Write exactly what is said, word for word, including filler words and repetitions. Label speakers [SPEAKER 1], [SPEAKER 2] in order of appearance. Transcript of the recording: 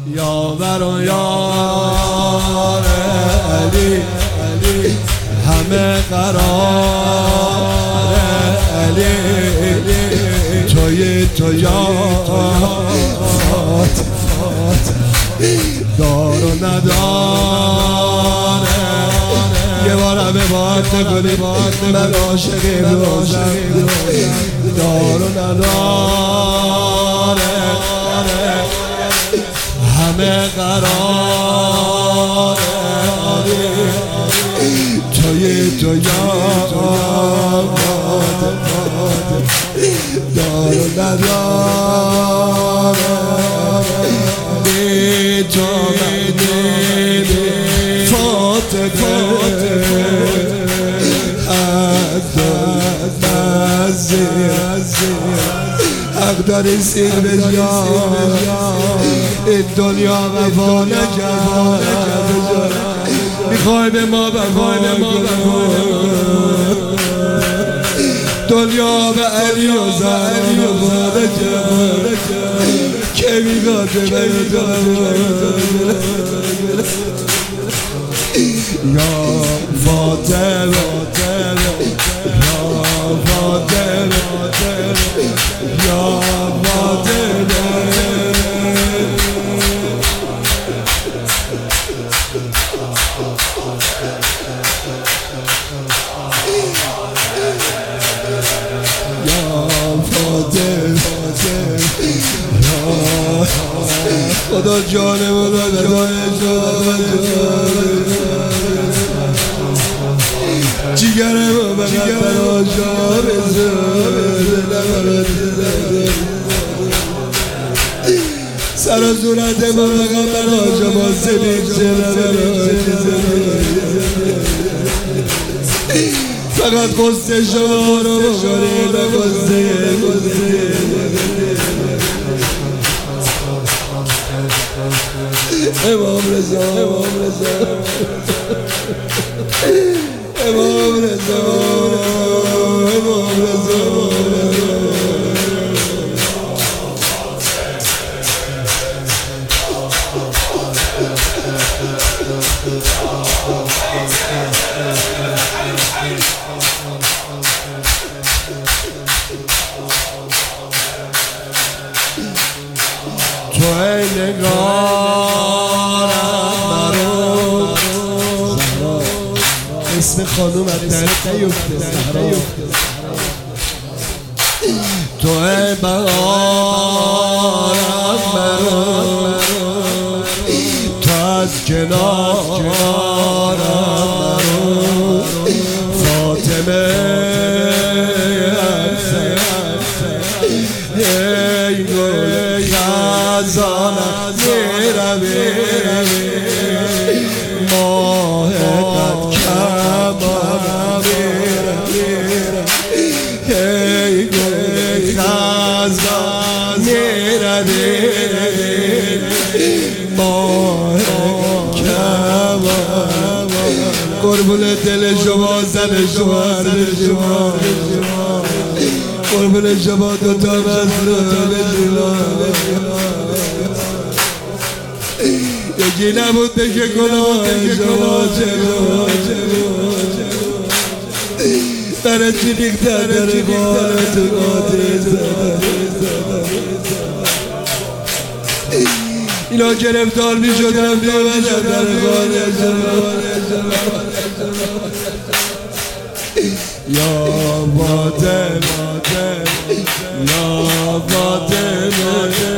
[SPEAKER 1] یاور و یار علی همه قرار علی توی تو یار دار و نداره یه بار همه باید کنی من عاشق روزم دار و نداره همه قرار توی تو یاد دار و نداره بی تو من فاتحه حق داری سیر به جا این دنیا وفا نکرد میخوای به ما وفا دنیا به علی و زهری وفا نکرد که میگاده به یا فاطمه یا فاطمه یا فاطمه یا فاطمه خدا جانم را جیگرم و بقیه براشا سر و صورت ما بقیه براشا ما سبیل فقط قصه شما رو بخورید قصه امام رضا امام رضا امام رضا امام رضا تو ای نگارم اسم خانوم از درد نیفته زهرا تو ای بهارم مرا تو از کنارم فاطمه ای گل خزانم میروی ماه قد کمانم ای گل خزان میروی ماه کمانم قربون دل شما زن شما زن شما قربون شما دوتا مظلوم یکی نبود که گناه شما چرا برای چی دیگتر داره بار تو قاطع اینا گرفتار می شدن بیمدن در خانه شما یا فاطمه یا فاطمه